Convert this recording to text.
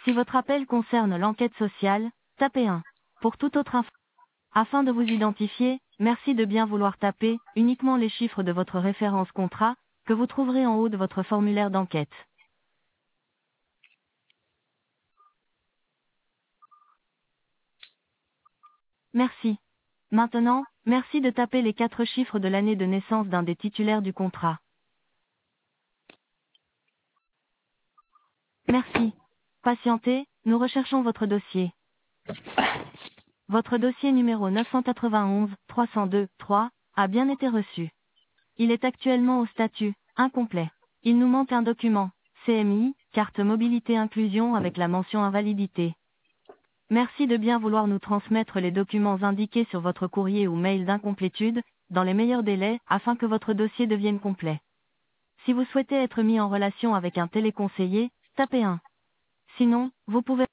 Si votre appel concerne l'enquête sociale, tapez 1. Pour toute autre info. Afin de vous identifier, merci de bien vouloir taper uniquement les chiffres de votre référence contrat, que vous trouverez en haut de votre formulaire d'enquête. Merci. Maintenant, merci de taper les 4 chiffres de l'année de naissance d'un des titulaires du contrat. Merci. Patientez, nous recherchons votre dossier. Votre dossier numéro 991-302-3 a bien été reçu. Il est actuellement au statut incomplet. Il nous manque un document, CMI, carte mobilité inclusion avec la mention invalidité. Merci de bien vouloir nous transmettre les documents indiqués sur votre courrier ou mail d'incomplétude, dans les meilleurs délais, afin que votre dossier devienne complet. Si vous souhaitez être mis en relation avec un téléconseiller, tapez 1. Sinon, vous pouvez...